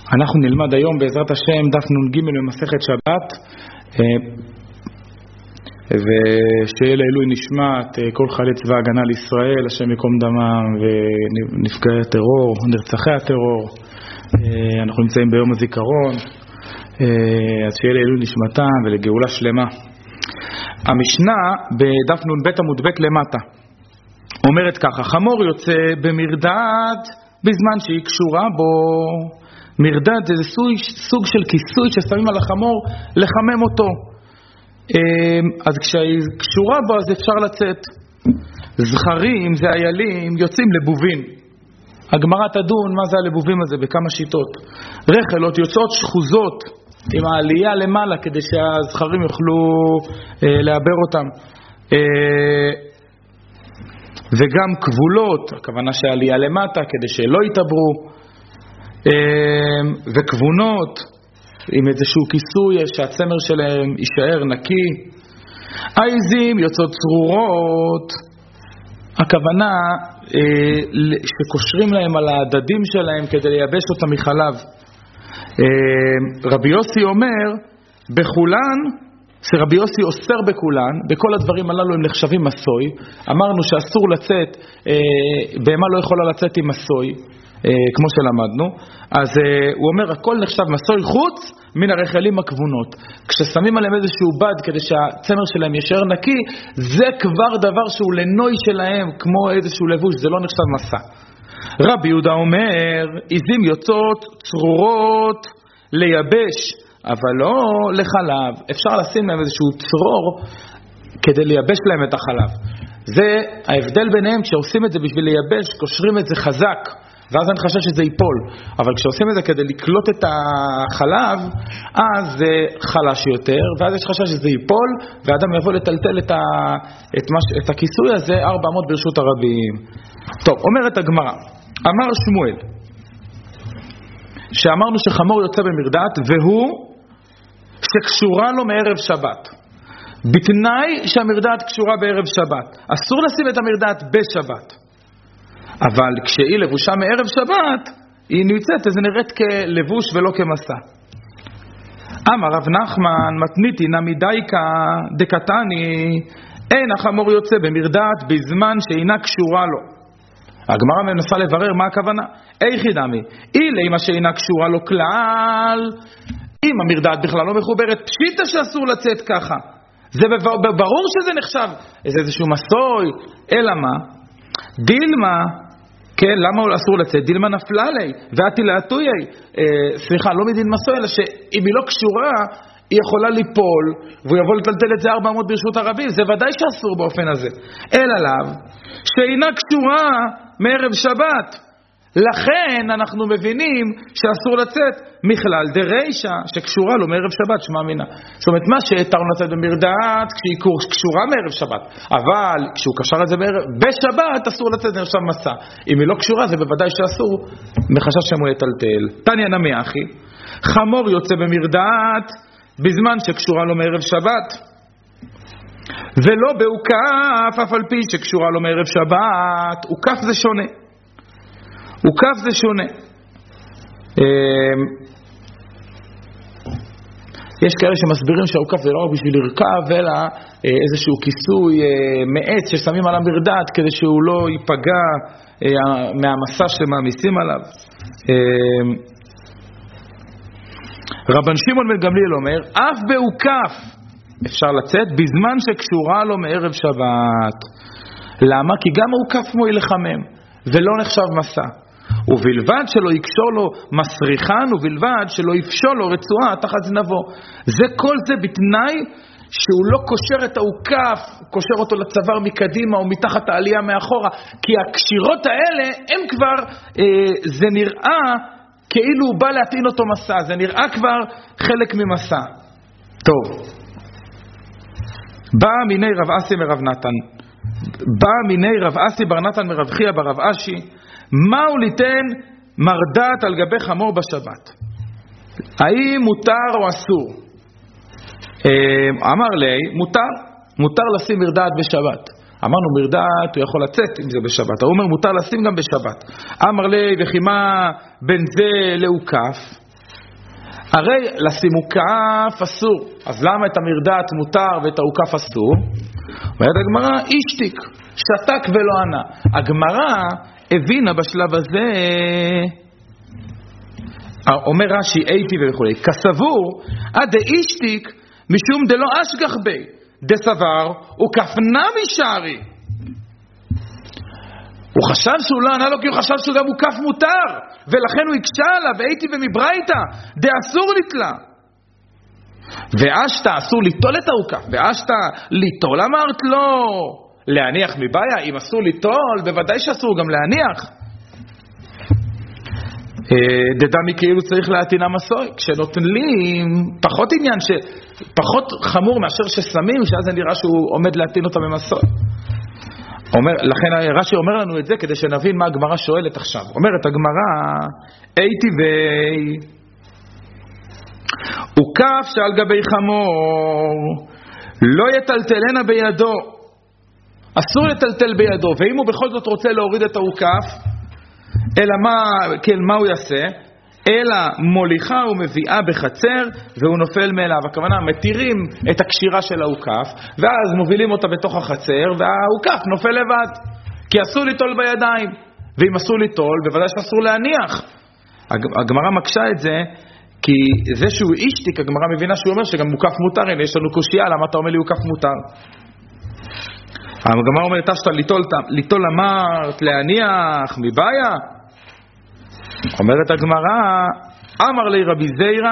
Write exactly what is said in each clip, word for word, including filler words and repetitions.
אנחנו נלמד היום בעזרת השם דף נ"ג במסכת שבת, ושיהיה לעילוי נשמת כל חיילי צבא ההגנה לישראל, השם יקום דמם, ונפגעי הטרור, נרצחי הטרור. אנחנו נמצאים ביום הזיכרון, אז שיהיה לעילוי נשמתם ולגאולה שלמה. המשנה בדף נ"ב עמוד ב' למטה אומרת ככה: חמור יוצא במרדד בזמן שהיא קשורה בו. מרדד זה סוג, סוג של כיסוי ששמים על החמור לחמם אותו. אז כשהיא קשורה בו אז אפשר לצאת. זכרים, זה איילים, יוצאים לבובין. הגמרא תדון מה זה הלבובים הזה בכמה שיטות. רחלות יוצאות שחוזות עם העלייה למעלה כדי שהזכרים יוכלו אה, לעבר אותם. אה, וגם כבולות, הכוונה שהעלייה למטה כדי שלא יתעברו. וכבונות עם איזשהו כיסוי שהצמר שלהם יישאר נקי. העיזים יוצאות צרורות, הכוונה שקושרים להם על הדדים שלהם כדי לייבש אותם מחלב. רבי יוסי אומר בכולן, שרבי יוסי אוסר בכולן, בכל הדברים הללו הם נחשבים מסוי. אמרנו שאסור לצאת, בהמה לא יכולה לצאת עם מסוי כמו שלמדנו. אז הוא אומר הכל נחשב מסוי חוץ מן הרחלים הכבונות. כששמים עליהם איזשהו בד כדי שהצמר שלהם יישאר נקי, זה כבר דבר שהוא לנוי שלהם כמו איזשהו לבוש, זה לא נחשב מסע. רבי יהודה אומר עיזים יוצאות צרורות לייבש אבל לא לחלב. אפשר לשים להם איזשהו צרור כדי לייבש להם את החלב. זה ההבדל ביניהם. כשעושים את זה בשביל לייבש קושרים את זה חזק ואז אני חושב שזה ייפול, אבל כשעושים את זה כדי לקלוט את החלב אז זה חלש יותר, ואז יש חשש שזה ייפול והאדם יבוא לטלטל את, ה... את, מש... את הכיסוי הזה ארבע מאות ברשות הרבים. טוב, אומרת הגמרא, אמר שמואל שאמרנו שחמור יוצא במרדד והוא שקשורה לו מערב שבת, בתנאי שהמרדד קשורה בערב שבת. אסור לשים את המרדד בשבת, אבל כשהיא לבושה מערב שבת היא נמצאת, אז היא נראית כלבוש ולא כמסע. אמר רב נחמן מתניתי נמידייקה דקתני, אין החמור יוצא במרדד בזמן שאינה קשורה לו. הגמרא מנסה לברר מה הכוונה. איך ידמי אילה אם שאינה קשורה לו כלל, אם המרדד בכלל לא מחוברת, פשיטה שאסור לצאת ככה, זה ברור שזה נחשב איזה איזשהו מסוי. אלא מה? דילמה, כן, למה אסור לצאת? דילמה נפלה לי ואתי לאטויי, אה, סליחה, לא מדין מסוי, אלא שאם היא לא קשורה היא יכולה ליפול והוא יבוא לטלטל את זה ארבע מאות ברשות הרבים. זה ודאי שאסור באופן הזה. אלא לאו שאינה קשורה מערב שבת, לכן אנחנו מבינים שאסור לצאת מכלל דרישה שקשורה לו מערב שבת, שמה מינה. זאת אומרת, מה שהתרנו לצאת במרדד כשהיא קשורה מערב שבת, אבל כשהוא קשר את זה בערב, בשבת אסור לצאת נחשב מסע. אם היא לא קשורה זה בוודאי שאסור, מחשש שמו יטלטל. תניא נמי אחי, חמור יוצא במרדד בזמן שקשורה לו מערב שבת, ולא בעוקף אף על פי שקשורה לו מערב שבת. עוקף זה שונה, עוקף זה שונה. יש כאלה שמסבירים שהעוקף זה לא רק בשביל לרכב, אלא איזשהו כיסוי מעץ ששמים על המרדד כדי שהוא לא ייפגע מהמסע שמעמיסים עליו. רבן שמעון בן גמליאל אומר אף בעוקף אפשר לצאת בזמן שקשורה לו מערב שבת. למה? כי גם העוקף מועיל לחמם ולא נחשב מסע, ובלבד שלא יקשור לו מסריחן, ובלבד שלא יפשול לו רצועה תחת זנבו. זה כל זה בתנאי שהוא לא קושר את העוקף, קושר אותו לצוואר מקדימה או מתחת העלייה מאחורה, כי הקשירות האלה הם כבר, אה, זה נראה כאילו הוא בא להטעין אותו מסע, זה נראה כבר חלק ממסע. טוב, בא מיני רב אסי מרב נתן, בא מיני רב אסי בר נתן מרב חייא ברב אשי, מהו ליתן מרדד על גבי חמור בשבת? האם מותר או אסור? אמר לי, מותר, מותר לשים מרדד בשבת. אמרנו מרדד הוא יכול לצאת אם זה בשבת, הוא אומר מותר לשים גם בשבת. אמר לי, וכי מה בין זה לעוקף? הרי לשים עוקף אסור, אז למה את המרדעת מותר ואת העוקף אסור? אומרת הגמרא, אישתיק, שתק ולא ענה. הגמרא הבינה בשלב הזה, אומר רש"י איתי וכו', כסבור, עד אישתיק משום דלא אשגח בי, דסבר וכפנה משערי. הוא חשב שהוא לא ענה לו כי הוא חשב שהוא גם מוקף מותר, ולכן הוא הקשה עליו, הייתי ומברייתא, דאסור לתלה. ואשת אסור ליטול את העוקף, ואשת ליטול אמרת לו, להניח מבעיה, אם אסור ליטול, בוודאי שאסור גם להניח. דדמי כאילו צריך להתינה מסוי, כשנוטלים, פחות עניין, ש... פחות חמור מאשר ששמים, שאז זה נראה שהוא עומד להתין אותה במסוי. אומר, לכן רש"י אומר לנו את זה כדי שנבין מה הגמרא שואלת עכשיו. אומרת הגמרא, הייתי וי עוקף שעל גבי חמור לא יטלטלנה בידו, אסור לטלטל בידו, ואם הוא בכל זאת רוצה להוריד את העוקף, אלא מה, כן, מה הוא יעשה? אלא מוליכה ומביאה בחצר והוא נופל מאליו. הכוונה, מתירים את הקשירה של העוקף ואז מובילים אותה בתוך החצר והעוקף נופל לבד, כי אסור ליטול בידיים, ואם אסור ליטול בוודאי שאסור להניח. הגמרא מקשה את זה כי זה שהוא אישתיק, הגמרא מבינה שהוא אומר שגם מוקף מותר. הנה יש לנו קושיה, למה אתה אומר לי עוקף מותר? הגמרא אומרת תשת ליטול, ליטול אמרת להניח מבעיה. אומרת הגמרא, אמר לי רבי זיירא,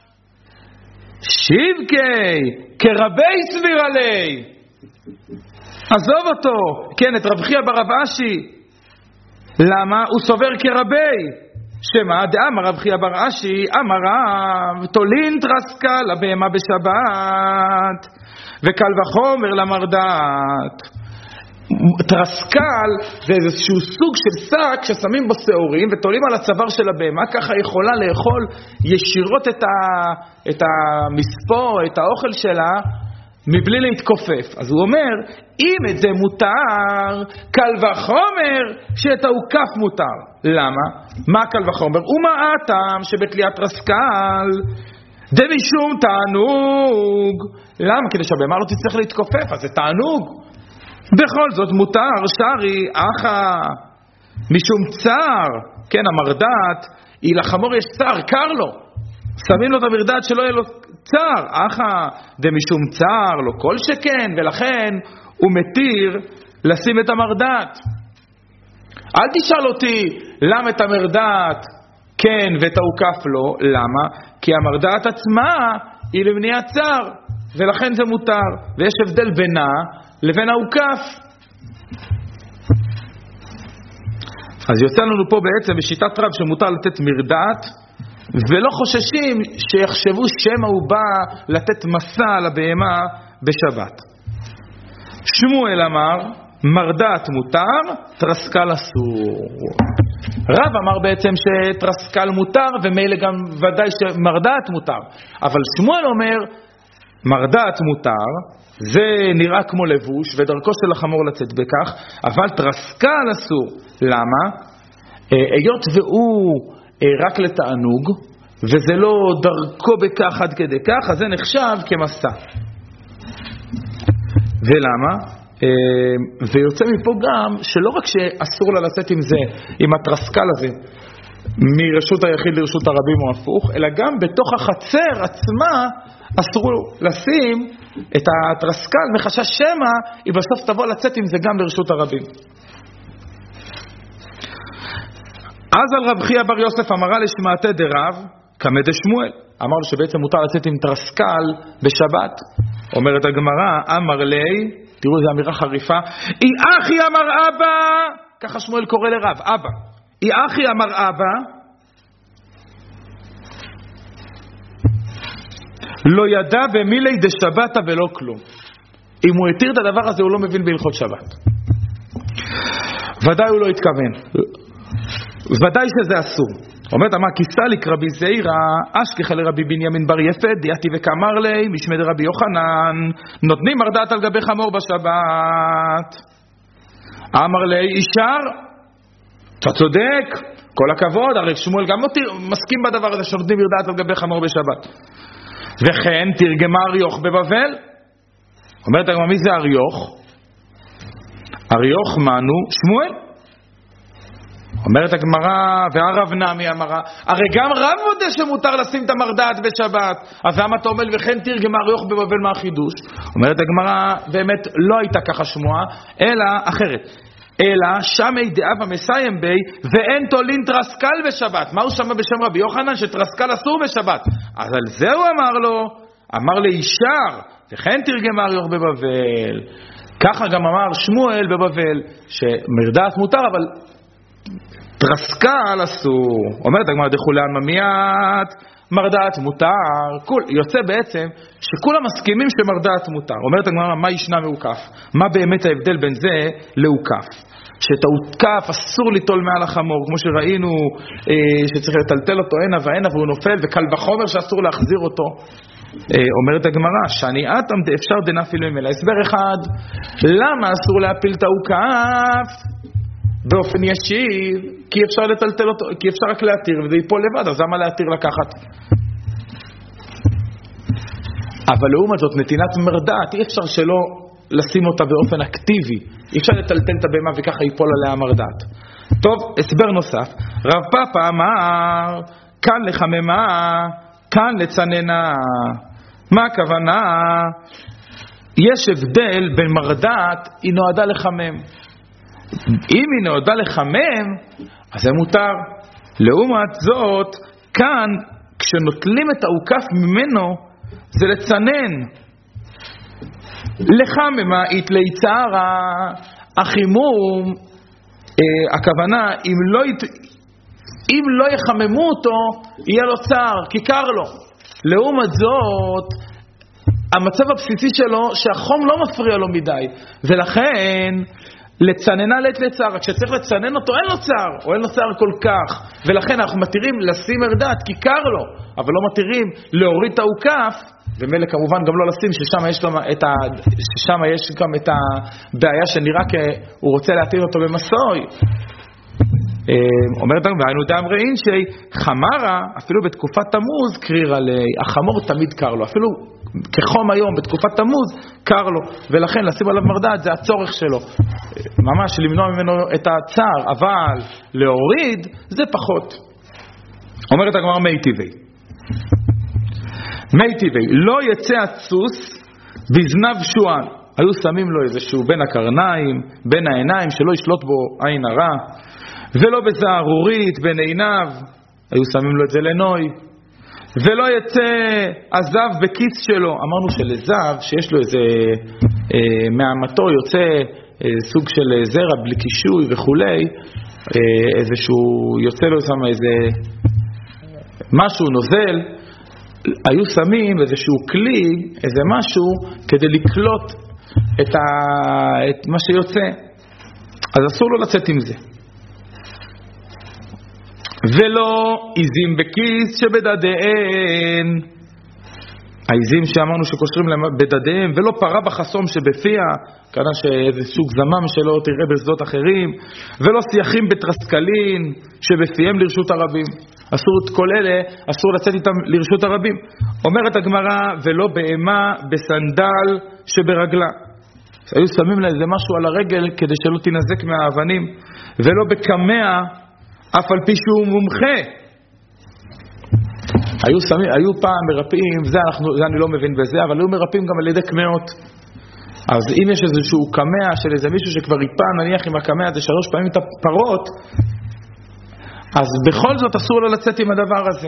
שיבקי כרבי סביר עלי, עזוב אותו, כן, את רב חייא בר רב אשי. למה? הוא סובר כרבי. שמה? דאמר רב חייא בר אשי, אמר רב, תולין תרסקה לבהמה בשבת, וקל וחומר למרדעת. תרסקל זה איזשהו סוג של שק ששמים בו שעורים ותולים על הצוואר של הבהמה, ככה יכולה לאכול ישירות את, ה, את המספור, את האוכל שלה, מבלי להתכופף. אז הוא אומר, אם את זה מותר, קל וחומר שאת העוקף מותר. למה? מה קל וחומר? ומה הטעם שבתליית תרסקל דמשום תענוג. למה? כדי שהבהמה לא תצטרך להתכופף, אז זה תענוג. בכל זאת מותר שרי אחא משום צער, כן, המרדעת היא לחמור יש צער, קר לו, שמים לו את המרדעת שלא יהיה לו צער, אחא דמשום צער לא כל שכן, ולכן הוא מתיר לשים את המרדעת. אל תשאל אותי למה את המרדעת כן ואת העוקף לא. למה? כי המרדעת עצמה היא למניעת צער, ולכן זה מותר, ויש הבדל בינה לבין העוקף. אז יוצא לנו פה בעצם בשיטת רב שמותר לתת מרדעת, ולא חוששים שיחשבו שמה הוא בא לתת מסע לבהמה בשבת. שמואל אמר, מרדעת מותר, תרסקל אסור. רב אמר בעצם שתרסקל מותר, ומילא גם ודאי שמרדעת מותר. אבל שמואל אומר, מרדעת מותר, זה נראה כמו לבוש, ודרכו של החמור לצאת בכך, אבל תרסקל אסור. למה? היות והוא רק לתענוג, וזה לא דרכו בכך עד כדי כך, אז זה נחשב כמסע. ולמה? ויוצא מפה גם שלא רק שאסור לה לצאת עם זה, עם התרסקל הזה, מרשות היחיד לרשות הרבים או הפוך, אלא גם בתוך החצר עצמה אסור לשים את התרסקל מחשש שמה היא בסוף תבוא לצאת עם זה גם לרשות הרבים. אז על רב חייא בר יוסף אמרה לשמעתי דרב כמה דשמואל, אמר לו שבעצם מותר לצאת עם תרסקל בשבת. אומרת הגמרא, אמר לי, תראו איזו אמירה חריפה, אי אחי אמר אבא, ככה שמואל קורא לרב, אבא, אי אחי אמר אבא, לא ידע במילי דשבתא ולא כלום. אם הוא התיר את הדבר הזה הוא לא מבין בהלכות שבת, ודאי הוא לא התכוון, ודאי שזה אסור. אומרת, אמר כיסליק רבי זיירא אשכח לרבי בנימין בר יפת דיאתי וכאמר לי משמד רבי יוחנן נותנים מרדעת על גבי חמור בשבת. אמר לי אישר, אתה צודק, כל הכבוד, הרי שמואל גם מסכים בדבר הזה שנותנים מרדעת על גבי חמור בשבת. וכן תרגמה אריוך בבבל. אומרת הגמרא, מי זה אריוך? אריוך מנו שמואל. אומרת הגמרא, והרב נמי אמרה, הרי גם רב מודה שמותר לשים את המרדעת בשבת, אז למה אתה אומר וכן תרגמה אריוך בבבל מה החידוש? אומרת הגמרא, באמת לא הייתה ככה שמועה, אלא אחרת. אלא שם דאב המסיים בי ואין תולין טרסקל בשבת. מה הוא שמע בשם רבי יוחנן? שטרסקל אסור בשבת. אז על זה הוא אמר לו, אמר לישר, וכן תרגמה אריוך בבבל. ככה גם אמר שמואל בבבל, שמרדעת מותר, אבל טרסקל אסור. אומרת הגמרא דכולן ממיית, מרדעת מותר. כול, יוצא בעצם שכולם מסכימים שמרדעת מותר. אומרת הגמרא, מה ישנה מעוקף? מה באמת ההבדל בין זה לעוקף? שאת העוקף אסור ליטול מעל החמור, כמו שראינו אה, שצריך לטלטל אותו הנה והנה והוא נופל, וקל וחומר שאסור להחזיר אותו. אה, אומרת הגמרא, שאני אתם אפשר דנפיל ממלה. הסבר אחד, למה אסור להפיל את העוקף באופן ישיר? כי אפשר לטלטל אותו, כי אפשר רק להתיר וזה ייפול לבד, אז למה להתיר לקחת? אבל לעומת זאת, נתינת מרדעת, אי אפשר שלא לשים אותה באופן אקטיבי. אי אפשר לטלטל את הבמה וככה ייפול עליה מרדעת. טוב, הסבר נוסף. רב פאפא אמר, כאן לחממה, כאן לצננה. מה הכוונה? יש הבדל בין מרדעת, היא נועדה לחמם. אם היא נועדה לחמם, אז זה מותר. לעומת זאת, כאן, כשנוטלים את העוקף ממנו, זה לצנן. לחממה, יתלי צערה, החימום, אה, הכוונה, אם לא, ית... אם לא יחממו אותו, יהיה לו צער, כי קר לו. לעומת זאת, המצב הבסיסי שלו, שהחום לא מפריע לו מדי, ולכן, לצננה לעת לצער, כשצריך לצנן אותו אין לו צער, או אין לו צער כל כך, ולכן אנחנו מתירים לשים מרדעת כי קר לו, אבל לא מתירים להוריד את העוקף, ומילא כמובן גם לא לשים ששם יש, את ה... ששם יש גם את הבעיה שנראה שהוא רוצה להתיר אותו במסוי. אומרת לנו, והיינו דאמרין שחמרה, אפילו בתקופת תמוז, קרירה לי, החמור תמיד קר לו, אפילו כחום היום בתקופת תמוז, קר לו, ולכן לשים עליו מרדעת זה הצורך שלו, ממש למנוע ממנו את הצער, אבל להוריד זה פחות. אומרת הגמרא מי טבעי, מי טבעי, לא יצא הסוס בזנב שועל, היו שמים לו איזשהו בין הקרניים, בין העיניים, שלא ישלוט בו עין הרע, ולא בזערורית בין עיניו, היו שמים לו את זה לנוי, ולא יצא הזב בכיס שלו. אמרנו שלזב שיש לו איזה אה, מהמתו יוצא אה, סוג של זרע בלי קישוי וכולי, אה, איזשהו יוצא לו שם איזה משהו נוזל, היו שמים איזשהו כלי, איזה משהו כדי לקלוט את, ה, את מה שיוצא, אז אסור לו לצאת עם זה. ולא עיזים בכיס שבדדיהן, העיזים שאמרנו שקושרים בדדיהם, ולא פרה בחסום שבפיה, כנראה שאיזה סוג זמם שלא תראה בשדות אחרים, ולא שיחים בתרסקלין שבפיהם לרשות הרבים. אסור את כל אלה, אסור לצאת איתם לרשות הרבים. אומרת הגמרא, ולא בהמה בסנדל שברגלה. היו שמים לה איזה משהו על הרגל כדי שלא תנזק מהאבנים, ולא בקמע אף על פי שהוא מומחה. היו, שמים, היו פעם מרפאים, זה, אנחנו, זה אני לא מבין בזה, אבל היו מרפאים גם על ידי קמעות. אז אם יש איזשהו קמע של איזה מישהו שכבר ריפא, נניח עם הקמע הזה שלוש פעמים את הפרות, אז בכל זאת אסור לו לצאת עם הדבר הזה.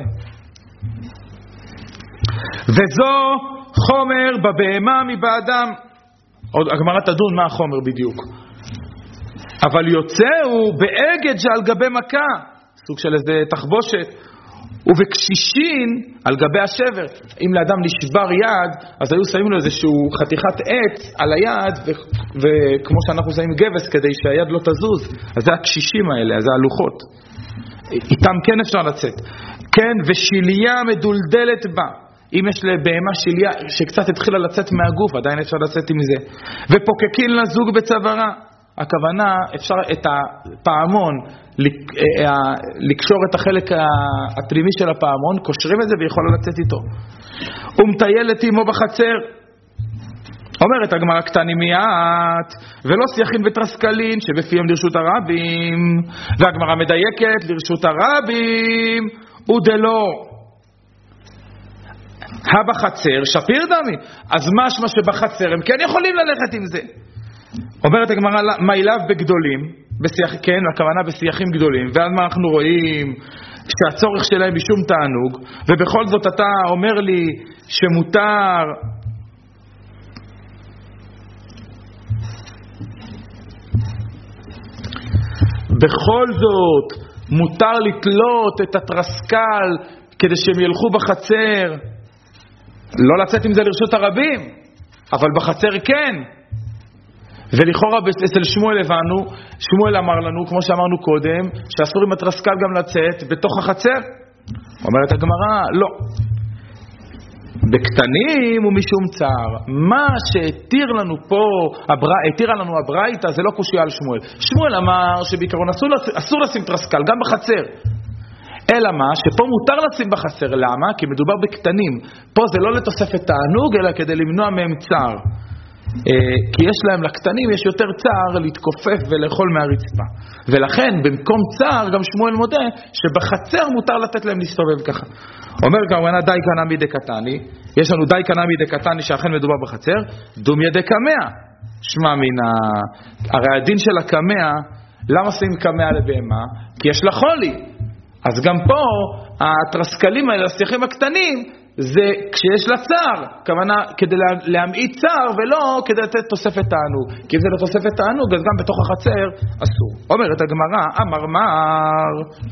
וזו חומר בבהמה מבאדם. עוד הגמרא תדון מה החומר בדיוק. אבל יוצאו באגד שעל גבי מכה, סוג של איזה תחבושת, ובקשישין על גבי השבר. אם לאדם נשבר יד, אז היו שמים לו איזשהו חתיכת עץ על היד, ו- וכמו שאנחנו שמים גבס כדי שהיד לא תזוז. אז זה הקשישים האלה, זה הלוחות. איתם כן אפשר לצאת. כן, ושיליה מדולדלת בה. אם יש לבהמה שיליה שקצת התחילה לצאת מהגוף, עדיין אפשר לצאת עם זה. ופוקקין לזוג בצווארה. הכוונה, אפשר את הפעמון לקשור את החלק הפנימי של הפעמון, קושרים את זה ויכולה לצאת איתו. ומטייל את אמו בחצר. אומרת הגמרא קטנים מיעט, ולא שיחין וטרסקלין שבפיהם לרשות הרבים, והגמרא מדייקת לרשות הרבים ודלא. הבחצר שפיר דמי, אז משמע שבחצר הם כן יכולים ללכת עם זה. אומרת הגמרא מייליו בגדולים, בשיח, כן, הכוונה בשיחים גדולים, ואז מה אנחנו רואים? שהצורך שלהם משום תענוג, ובכל זאת אתה אומר לי שמותר בכל זאת מותר לתלות את הטרסקל כדי שהם ילכו בחצר, לא לצאת עם זה לרשות הרבים, אבל בחצר כן. ולכאורה אצל שמואל הבנו, שמואל אמר לנו, כמו שאמרנו קודם, שאסור עם הטרסקל גם לצאת בתוך החצר. אומרת הגמרא, לא. בקטנים ומשום צער. מה שהתיר לנו פה, התירה לנו הברייתא, זה לא קושיה על שמואל. שמואל אמר שבעיקרון אסור, אסור לשים טרסקל, גם בחצר. אלא מה? שפה מותר לשים בחצר. למה? כי מדובר בקטנים. פה זה לא לתוספת תענוג, אלא כדי למנוע מהם צער. כי יש להם לקטנים, יש יותר צער להתכופף ולאכול מהרצפה. ולכן במקום צער גם שמואל מודה שבחצר מותר לתת להם להסתובב ככה. אומר כמובן די קנמי דקתני, יש לנו די קנמי דקתני שאכן מדובר בחצר, דומיה דקמע. שמע מן ה... הרי הדין של הקמע, למה שמים קמע לבהמה? כי יש לה חולי. אז גם פה הטרסקלים האלה, השיחים הקטנים, זה כשיש לה צער, כוונה כדי להמעיט צער ולא כדי לתת תוספת תענוג. כי אם זה לתוספת תענוג, אז גם בתוך החצר אסור. אומרת הגמרא, אמר מר,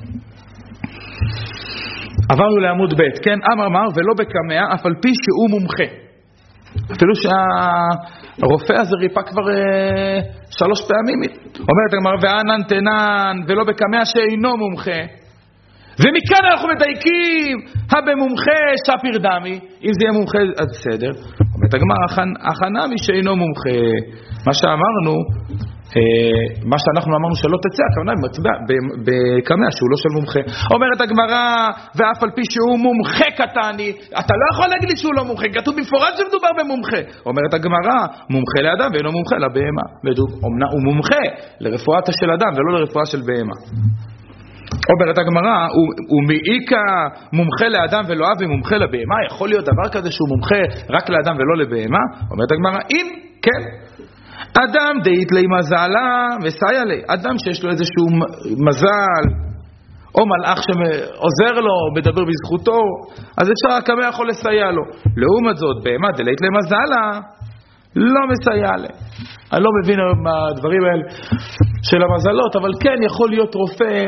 עברנו לעמוד ב', כן? אמר מר ולא בקמע, אף על פי שהוא מומחה. אפילו שהרופא הזה ריפא כבר אה, שלוש פעמים. אומרת הגמרא, וענן תנן ולא בקמע שאינו מומחה. ומכאן אנחנו מדייקים, הבמומחה שפיר דמי, אם זה יהיה מומחה אז בסדר. אומרת הגמרא, הכנמי שאינו מומחה. מה שאמרנו, מה שאנחנו אמרנו שלא תצא, הכוונה בקמע שהוא לא של מומחה. אומרת הגמרא, ואף על פי שהוא מומחה קטני, אתה לא יכול להגיד לי שהוא לא מומחה, כתוב במפורש שמדובר במומחה. אומרת הגמרא, מומחה לאדם ואינו מומחה לבהמה. הוא מומחה לרפואה של אדם ולא לרפואה של בהמה. אומרת הגמרא, הוא מעיקה מומחה לאדם ולא אבי מומחה לבהמה. יכול להיות דבר כזה שהוא מומחה רק לאדם ולא לבהמה? אומרת הגמרא, אם כן, אדם דאית לי מזלה מסייע לי, אדם שיש לו איזשהו מזל או מלאך שעוזר לו, מדבר בזכותו, אז אפשר הקמע יכול לסייע לו. לעומת זאת, בהמה דאית לי מזלה לא מסייע לי. אני לא מבין מהדברים האלה של המזלות, אבל כן יכול להיות רופא,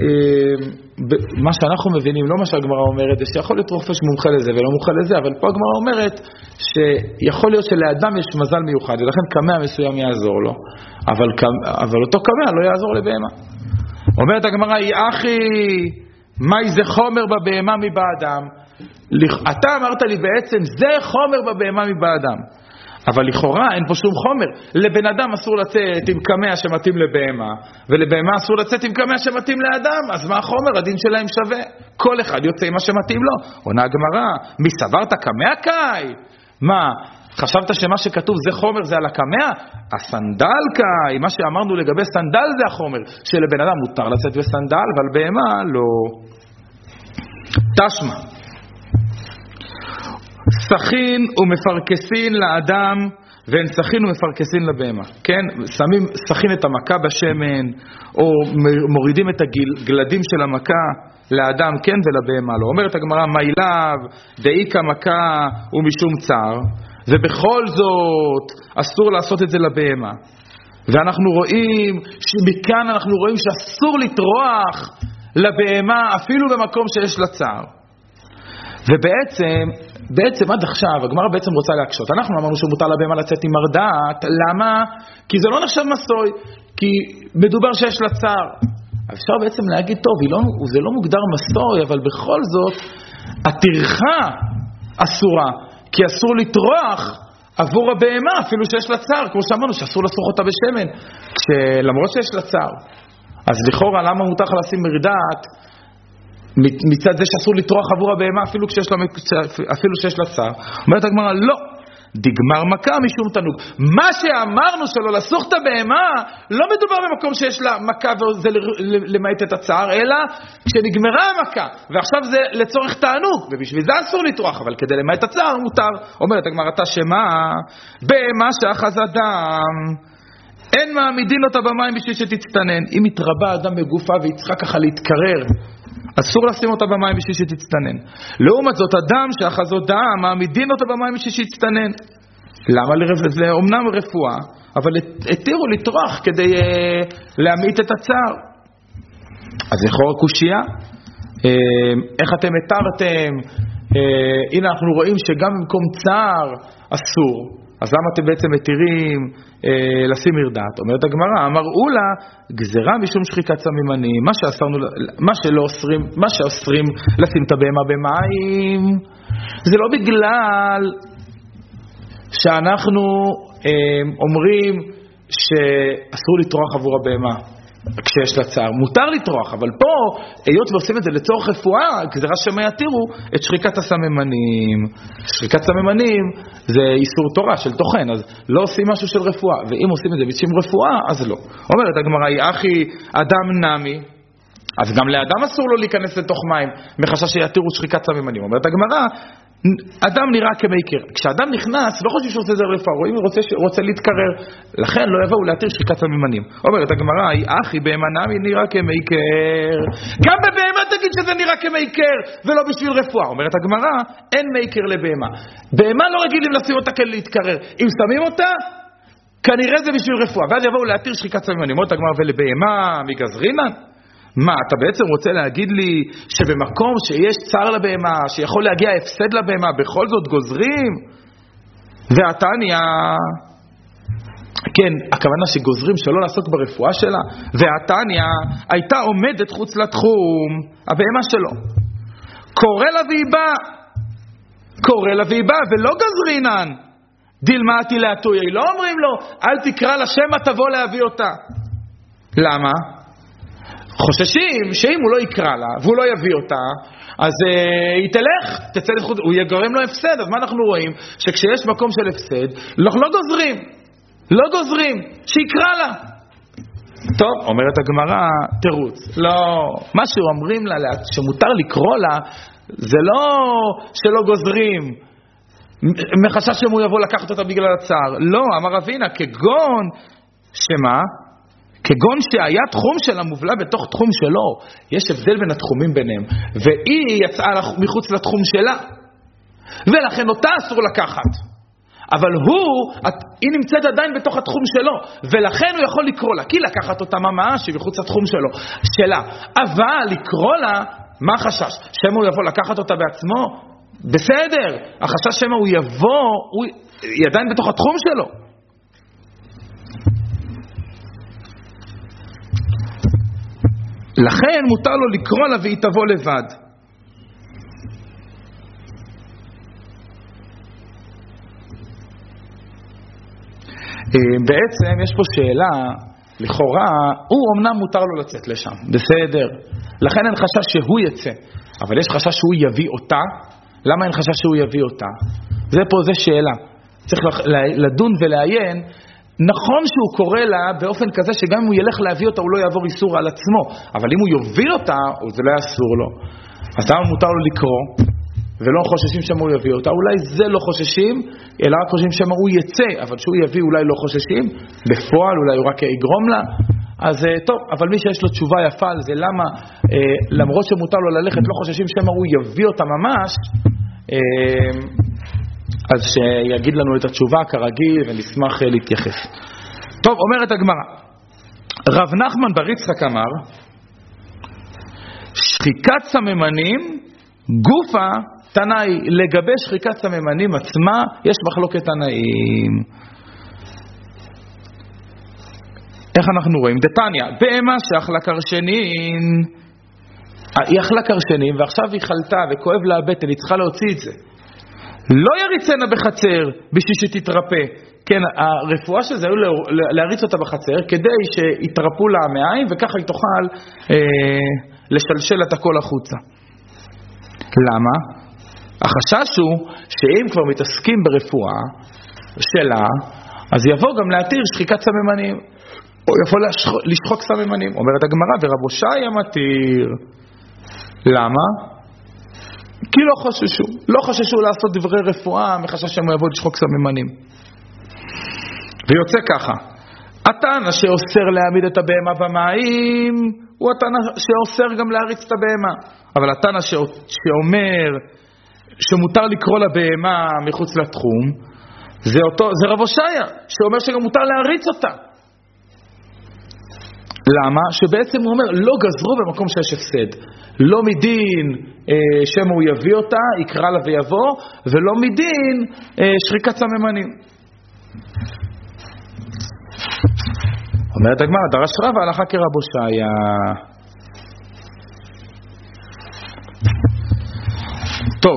מה שאנחנו מבינים, לא מה שהגמרא אומרת, זה שיכול להיות רופא שמומחה לזה ולא מומחה לזה, אבל פה הגמרא אומרת שיכול להיות שלאדם יש מזל מיוחד, ולכן קמע מסוים יעזור לו, אבל, אבל אותו קמע לא יעזור לבהמה. אומרת הגמרא, אחי, מה זה חומר בבהמה מבאדם? אתה אמרת לי בעצם, זה חומר בבהמה מבאדם. אבל לכאורה אין פה שום חומר. לבן אדם אסור לצאת עם קמע שמתאים לבהמה, ולבהמה אסור לצאת עם קמע שמתאים לאדם. אז מה החומר? הדין שלהם שווה. כל אחד יוצא עם מה שמתאים לו. עונה הגמרא, מי סברת קמע קאי? מה, חשבת שמה שכתוב זה חומר זה על הקמע? הסנדל קאי, מה שאמרנו לגבי סנדל זה החומר, שלבן אדם מותר לצאת בסנדל, אבל בהמה לא. תשמע, סכין ומפרקסין לאדם ואין סכין ומפרקסין לבהמה. כן, שמים סכין את המכה בשמן או מורידים את הגלדים של המכה לאדם כן ולבהמה לא. אומרת הגמרא, מייליו דאיקה מכה ומשום צער, ובכל זאת אסור לעשות את זה לבהמה. ואנחנו רואים שמכאן אנחנו רואים שאסור לטרוח לבהמה אפילו במקום שיש לה צער. ובעצם בעצם עד עכשיו הגמרא בעצם רוצה להקשות. אנחנו אמרנו שמותר לבהמה לצאת עם מרדעת. למה? כי זה לא נחשב מסוי, כי מדובר שיש לה צער. אפשר בעצם להגיד, טוב, לא, זה לא מוגדר מסוי, אבל בכל זאת הטרחה אסורה, כי אסור לטרוח עבור הבהמה אפילו שיש לה צער, כמו שאמרנו שאסור לסרוך אותה בשמן, למרות שיש לה צער. אז לכאורה למה מותר לשים מרדעת מצד זה שאסור לטרוח עבור הבהמה אפילו כשיש לה, אפילו שיש לה צער? אומרת הגמרא, לא. דגמר מכה משום תנוג. מה שאמרנו שלא לסוך את הבהמה, לא מדובר במקום שיש לה מכה וזה למעט את הצער, אלא כשנגמרה המכה, ועכשיו זה לצורך תענוג, ובשביל זה אסור לטרוח, אבל כדי למעט הצער מותר. אומרת הגמרא, שמה? בהמה שאחז אדם, אין מעמידין אותה במים בשביל שתצטנן. אם התרבה אדם בגופה והיא צריכה ככה להתקרר, אסור לשים אותה במים בשביל שתצטנן. לעומת זאת, אדם שאחז דם, מעמידין אותה במים בשביל שתצטנן. למה? זה אומנם רפואה, אבל התירו לטרוח כדי uh, להמעיט את הצער. אז לכאורה קושיה, uh, איך אתם התרתם? Uh, הנה אנחנו רואים שגם במקום צער אסור. אז למה אתם בעצם מתירים אה, לשים מרדעת? אומרת הגמרא, אמרו לה, גזרה משום שחיקת סממנים, מה שאסרנו, מה שלא אוסרים, מה שאוסרים לשים את הבהמה במים, זה לא בגלל שאנחנו אה, אומרים שאסור לטרוח עבור הבהמה כשיש לה צער. מותר לטרוח, אבל פה, היות ועושים את זה לצורך רפואה, גזרה שמה יתירו את שחיקת הסממנים. שחיקת סממנים זה איסור תורה של תוכן, אז לא עושים משהו של רפואה, ואם עושים את זה בשם רפואה, אז לא. אומרת הגמרא, אחי אדם נמי, אז גם לאדם אסור לו להיכנס לתוך מים, מחשש שיתירו שחיקת סממנים. אומרת הגמרא, אדם נראה כמייקר. כשאדם נכנס, לא חושב שהוא עושה זה רפואה, רואים, רוצה, רוצה להתקרר, לכן לא יבואו להתיר שחיקת סממנים. אומרת הגמרא, אחי בהמה נמי נראה כמייקר, גם בבהמה תגיד שזה נראה כמייקר ולא בשביל רפואה. אומרת הגמרא, אין מייקר לבהמה. בהמה לא רגילים לשים אותה כדי להתקרר, אם שמים אותה כנראה זה בשביל רפואה, ואז יבואו להתיר שחיקת סממנים. אומרת הגמרא, ולבהמה מגזרינן? מה, אתה בעצם רוצה להגיד לי שבמקום שיש צער לבהמה, שיכול להגיע הפסד לבהמה, בכל זאת גוזרים? והתניא, כן, הכוונה שגוזרים שלא לעסוק ברפואה שלה, והתניא הייתה עומדת חוץ לתחום, הבהמה שלו. קורא לה והיא באה, קורא לה והיא באה, ולא גזרינן. דילמאתי להטויה, לא אומרים לו, אל תקרא לה שמא תבוא להביא אותה. למה? חוששים שאם הוא לא יקרא לה והוא לא יביא אותה, אז uh, היא תלך, תצא לחוץ, הוא יגרם לו הפסד. אז מה אנחנו רואים? שכשיש מקום של הפסד, לא, לא גוזרים, לא גוזרים, שיקרא לה. טוב, אומרת הגמרא, תירוץ. לא, מה שאומרים לה, שמותר לקרוא לה, זה לא שלא גוזרים, מחשש שהוא יבוא לקחת אותה בגלל הצער. לא, אמר אבינה, כגון, שמה? כגון שהיה תחום שלה מובלה בתוך תחום שלו, יש הבדל בין התחומים ביניהם, והיא יצאה מחוץ לתחום שלה, ולכן אותה אסור לקחת, אבל הוא, היא נמצאת עדיין בתוך התחום שלו, ולכן הוא יכול לקרוא לה, כי לקחת אותה ממש שהיא מחוץ לתחום שלו, שלה, אבל לקרוא לה, מה החשש? שמה הוא יבוא לקחת אותה בעצמו? בסדר, החשש שמה הוא יבוא, הוא, היא עדיין בתוך התחום שלו. לכן מותר לו לקרוא לה והיא תבוא לבד. בעצם יש פה שאלה, לכאורה, הוא אמנם מותר לו לצאת לשם, בסדר. לכן אין חשש שהוא יצא, אבל יש חשש שהוא יביא אותה. למה אין חשש שהוא יביא אותה? זה פה, זה שאלה. צריך לדון ולעיין. נכון שהוא קורא לה באופן כזה שגם אם הוא ילך להביא אותה הוא לא יעבור איסור על עצמו, אבל אם הוא יוביל אותה זה לא יאסור לו. אז למה מותר לו לקרוא ולא חוששים שמה הוא יביא אותה? אולי זה לא חוששים, אלא רק חוששים שמה הוא יצא, אבל שהוא יביא אולי לא חוששים, בפועל אולי הוא רק יגרום לה. אז טוב, אבל מי שיש לו תשובה יפה על זה, למה אה, למרות שמותר לו ללכת לא חוששים שמה הוא יביא אותה ממש, אה, אז שיגיד לנו את התשובה כרגיל ונשמח להתייחס. טוב, אומרת הגמרא, רב נחמן בר יצחק אמר, שחיקת סממנים גופה תנאי. לגבי שחיקת סממנים עצמה יש מחלוקת תנאים. איך אנחנו רואים? דתניא, בהמה שאכלה קרשנין, היא אכלה קרשנין ועכשיו היא חלתה וכואב לה הבטן, היא צריכה להוציא את זה. לא יריצנה בחצר בשביל שתתרפא. כן, הרפואה של זה היו להריץ אותה בחצר כדי שיתרפו לה המעיים, וככה היא תוכל אה, לשלשל את הכל החוצה. למה? החשש הוא שאם כבר מתעסקים ברפואה שלה, אז יבוא גם להתיר שחיקת סממנים, או יבוא לשחוק, לשחוק סממנים. אומרת הגמרא, ורב הושעיה מתיר. למה? כי לא חששו. לא חששו לעשות דברי רפואה מחשש שהם יבוא לשחוק סממנים. ויוצא ככה, התנא שאוסר להעמיד את הבהמה במים, הוא התנא שאוסר גם להריץ את הבהמה. אבל התנא שאומר שמותר לקרוא לבהמה מחוץ לתחום, זה, אותו, זה רב הושעיה, שאומר שגם מותר להריץ אותה. למה? שבעצם הוא אומר, לא גזרו במקום שיש הפסד. לא מדין אה, שמה הוא יביא אותה, יקרא לה ויבוא, ולא מדין אה, שריקת סממנים. אומרת הגמרא, דרש רבא הלכה כרב הושעיה. טוב,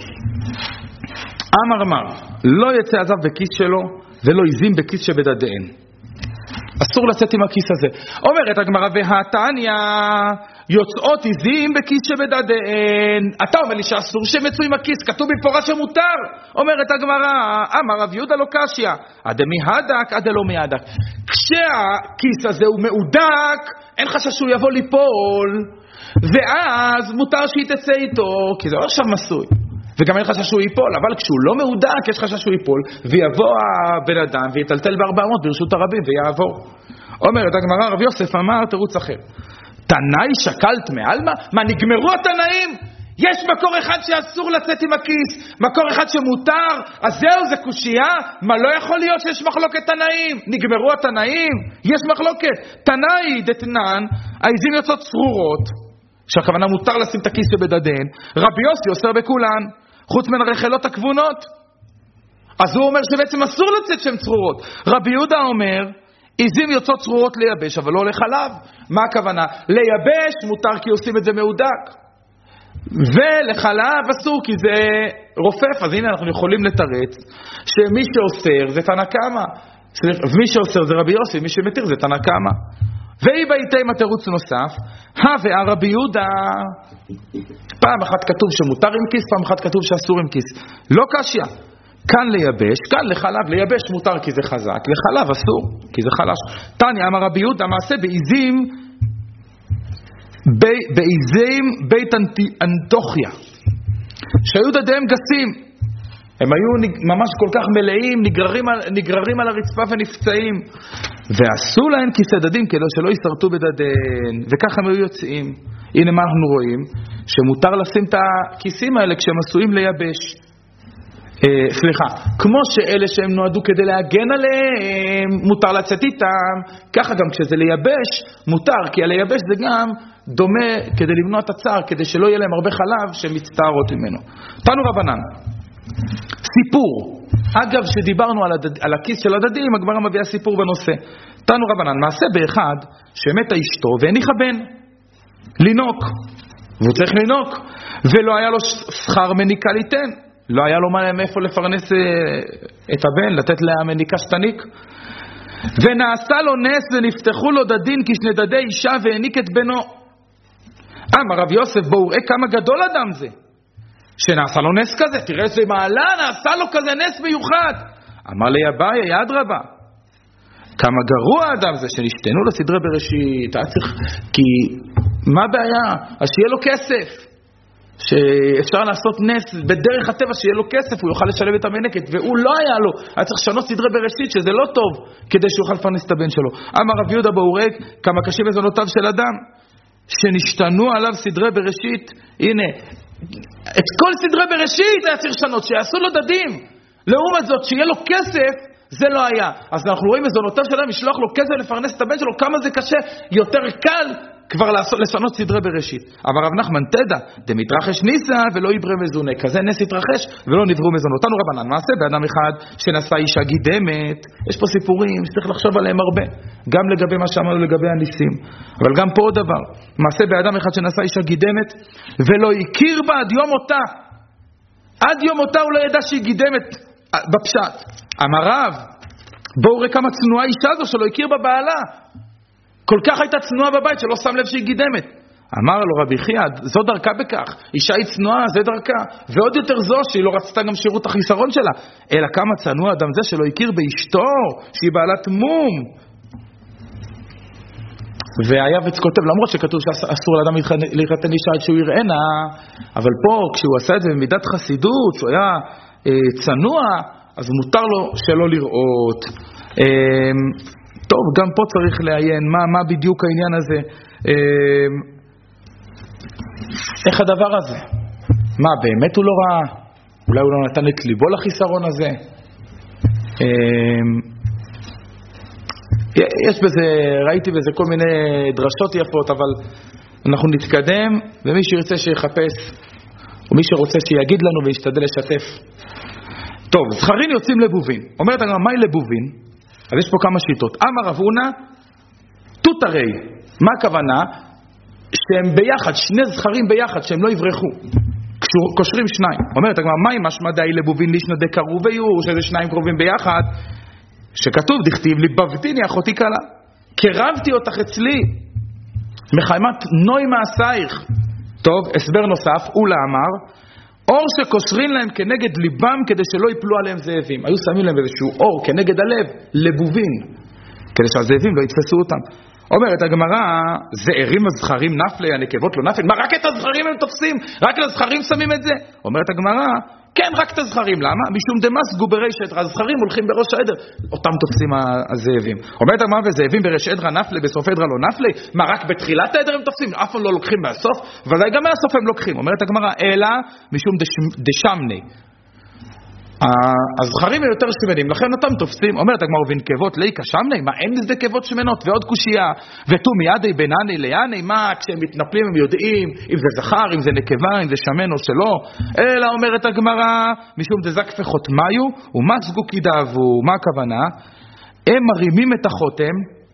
אמר אמר, לא יצא הזב בכיס שלו ולא עזים בכיס שבדדיהן. אסור לצאת עם הכיס הזה. אומרת הגמרא, והתניא יוצאות עזים בכיס שבדדיהן. אתה אומר לי שאסור שמצאו עם הכיס, כתוב בפורש שמותר. אומרת הגמרא, אמר רב יהודה לא קשיא, עד מהדק עד לא מהדק. כשהכיס הזה הוא מעודק, אין חשש שהוא יבוא ליפול, ואז מותר שהיא תצא איתו, כי זה לא שם מסוי. וגם אין חשש שהוא ייפול, אבל כשהוא לא מעודק, יש חשש שהוא ייפול, ויבוא הבן אדם ויטלטל ב-ארבע מאות ברשות הרבים ויעבור. אומרת הגמרא, רב יוסף אמר תירוץ אחר. תנאי שקלת מעלמא? מה, נגמרו התנאים? יש מקור אחד שאסור לצאת עם הכיס, מקור אחד שמותר, אז זהו, זה קושייה? מה, לא יכול להיות שיש מחלוקת תנאים? נגמרו התנאים? יש מחלוקת. תנאי דתנן, העזים יוצאות צרורות, שהכוונה מותר לשים את הכיס שבדדן, רבי יוסי אוסר בכולן, חוץ מן הרחלות הכבונות. אז הוא אומר שבעצם אסור לצאת שהן צרורות. רבי יהודה אומר, עזים יוצאות צרורות לייבש, אבל לא לחלב. מה הכוונה? לייבש מותר כי עושים את זה מעודק. ולחלב אסור כי זה רופף. אז הנה אנחנו יכולים לתרץ שמי שאוסר זה תנא קמא. ומי שאוסר זה רבי יוסי, מי שמתיר זה תנא קמא. והיא בעיתים התירוץ נוסף, הווה רבי יהודה, פעם אחת כתוב שמותר עם כיס, פעם אחת כתוב שאסור עם כיס. לא קשיא. כאן לייבש, כאן לחלב. לייבש מותר כי זה חזק, לחלב אסור כי זה חלש. תניא אמר רבי יהודה, מעשה בעיזים, בעיזים בית אנטוכיה, שהיו דדיהם גסים. הם היו ממש כל כך מלאים, נגררים על, נגררים על הרצפה ונפצעים. ועשו להם כיסא דדים כדי שלא יסרטו בדדן. וככה הם היו יוצאים. הנה מה אנחנו רואים? שמותר לשים את הכיסים האלה כשהם עשויים לייבש. אה, סליחה, כמו שאלה שהם נועדו כדי להגן עליהם, מותר לצאת איתם. ככה גם כשזה לייבש, מותר, כי הלייבש זה גם דומה כדי למנוע את הצער, כדי שלא יהיה להם הרבה חלב שהם מצטערות ממנו. תנו רבנן. סיפור. אגב, שדיברנו על, הדד, על הכיס של הדדים, הגמרא מביאה סיפור בנושא. תנו רבנן, מעשה באחד שמתה אשתו והניחה בן לינוק, והוא צריך לינוק, ולא היה לו שכר מניקה ליתן, לא היה לו מאיפה לפרנס את הבן, לתת לה מניקה שתניק, ונעשה לו נס ונפתחו לו דדין כשני דדי אישה והניק את בנו. אמר רב יוסף, בואו ראה כמה גדול אדם זה, שנעשה לו נס כזה. תראה איזה מעלה, נעשה לו כזה נס מיוחד. אמר לי אביי, יד רבה, כמה גרוע האדם זה שנשתנו לסדרי בראשית. צריך, כי מה הבעיה? אז שיהיה לו כסף, שאפשר לעשות נס בדרך הטבע, שיהיה לו כסף, הוא יוכל לשלם את המנקת, והוא לא היה לו. היה צריך לשנות סדרי בראשית, שזה לא טוב, כדי שהוא יוכל לפרנס את הבן שלו. אמר רב יהודה באורג, כמה קשים מזונותיו של אדם שנשתנו עליו סדרי בראשית. הנה, את כל סדרי בראשית היה צריך לשנות, שיעשו לו דדים. לעומת זאת, שיהיה לו כסף, זה לא היה. אז אנחנו רואים מזונותיו שלהם, לשלוח לו כסף לפרנס את הבן שלו, כמה זה קשה, יותר קל כבר לעשות, לשנות סדרי בראשית. אבל רב נחמן תדע, דמתרחש ניסה ולא יברא מזונה, כזה נס יתרחש ולא נברו מזונות. תנו רבנן, מעשה באדם אחד שנשא אישה גידמת. יש פה סיפורים שצריך לחשוב עליהם הרבה, גם לגבי מה שאמרנו לגבי הניסים, אבל גם פה עוד דבר. מעשה באדם אחד שנשא אישה גידמת ולא הכיר בה עד יום אותה, עד יום מותה הוא לא ידע שהיא גידמת בפשט. אמר רב, בואו ראה כמה צנועה אישה זו שלא הכיר בבעלה. כל כך הייתה צנועה בבית שלא שם לב שהיא גידמת. אמר לו רבי חייא, זו דרכה בכך, אישה היא צנועה, זה דרכה, ועוד יותר זו שהיא לא רצתה גם שירות החיסרון שלה, אלא כמה צנוע אדם זה שלא הכיר באשתו, שהיא בעלת מום. והיבץ כותב, למרות שכתוב שאסור לאדם להתחתן אישה עד שהוא יראנה, אבל פה כשהוא עשה את זה במידת חסידות, שהוא היה אה, צנוע, אז מותר לו שלא לראות. אה, טוב, גם פה צריך לעיין, מה, מה בדיוק העניין הזה? אה, איך הדבר הזה? מה, באמת הוא לא ראה? אולי הוא לא נתן את ליבו לחיסרון הזה? יש בזה, ראיתי בזה כל מיני דרשות יפות, אבל אנחנו נתקדם, ומי שירצה שיחפש, ומי שרוצה שיגיד לנו וישתדל לשתף. טוב, זכרים יוצאים לבובין. אומרת הגמרא, מהי לבובין? אז יש פה כמה שיטות. אמר רב הונא, תות הרי. מה הכוונה? שהם ביחד, שני זכרים ביחד, שהם לא יברחו. קושרים שניים. אומרת הגמרא, מהי משמע דאי לבובין לישנא דקרוב ויור, שזה שניים קרובים ביחד, שכתוב, דכתיב לי בבתיני אחותי קלה. קרבתי אותך אצלי, מחיימת נוי מעשייך. טוב, הסבר נוסף, אולה אמר, אור שקושרים להם כנגד ליבם כדי שלא יפלו עליהם זאבים. היו שמים להם איזשהו אור כנגד הלב, לבובין, כדי שהזאבים לא יתפסו אותם. אומרת הגמרא, זעירים הזכרים נפלי, הנקבות לא נפלי. מה, רק את הזכרים הם תופסים? רק לזכרים שמים את זה? אומרת הגמרא, כן, רק את הזכרים. למה? משום דמס גוברי שדרה, הזכרים הולכים בראש העדר, אותם תופסים הזאבים. אומרת הגמרא, וזאבים בראש עדרה נפלי, בסוף עדרה לא נפלי. מה, רק בתחילת העדר הם תופסים? אף פעם לא לוקחים מהסוף, ודאי גם מהסוף הם לוקחים. אומרת הגמרא, אלא משום דשמני. הזכרים הם יותר שמנים, לכן אותם תופסים. אומרת הגמרא, ובנקבות ליקה שמני, מה, אין לזה קבות שמנות? ועוד קושייה, ותו מידי בינני ליאני, מה, כשהם מתנפלים הם יודעים אם זה זכר, אם זה נקבה, אם זה שמן או שלא. אלא אומרת הגמרא, משום דזקפי חותמיו ומצגו כדאבו. מה הכוונה? הם מרימים את החותם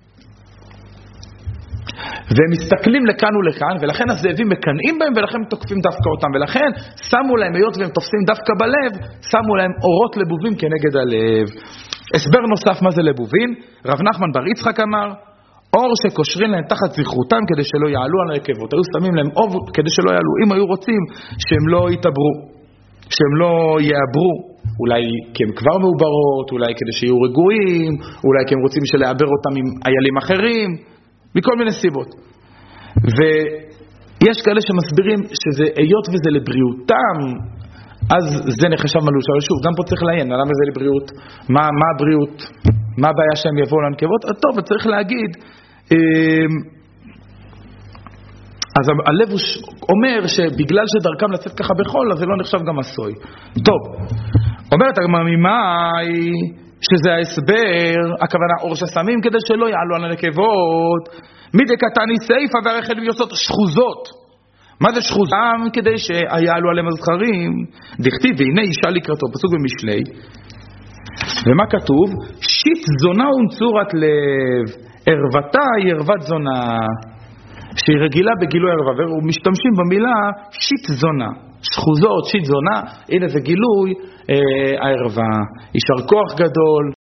והם מסתכלים לכאן ולכאן, ולכן הזאבים מקנאים בהם, ולכן תוקפים דווקא אותם, ולכן שמו להם, היות והם תופסים דווקא בלב, שמו להם אורות לבובים כנגד הלב. הסבר נוסף מה זה לבובים, רב נחמן בר יצחק אמר, אור שקושרים להם תחת זכרותם כדי שלא יעלו על הנקבות. היו שמים להם אור כדי שלא יעלו, אם היו רוצים שהם לא יתעברו, שהם לא יעברו, אולי כי הם כבר מעוברות, אולי כדי שיהיו רגועים, אולי כי הם רוצים שלעבר אותם עם איילים אחרים, מכל מיני סיבות. ויש כאלה שמסבירים שזה היות וזה לבריאותם, אז זה נחשב מלוש. אבל שוב, גם פה צריך לעיין, למה זה לבריאות? מה, מה הבריאות? מה הבעיה שהם יבואו לנקבות? טוב, צריך להגיד, אז הלב אומר שבגלל שדרכם לצאת ככה בחול, אז זה לא נחשב גם עשוי. טוב, אומרת הגמרא, ממאי שזה ההסבר, הכוונה אור ששמים כדי שלא יעלו על הנקבות, מדי קטני סייפה והרחל ויוצאות שחוזות. מה זה שחוזם? כדי שיעלו עליהם הזכרים. דכתיב, והנה אישה לקראתו, פסוק במשלי. ומה כתוב? שיט זונה ונצורת לב, ערוותה היא ערוות זונה, שהיא רגילה בגילוי ערווה, ומשתמשים במילה שיט זונה. שחוזות, שיט זונה, הנה זה גילוי אה, הערווה. יישר כוח גדול.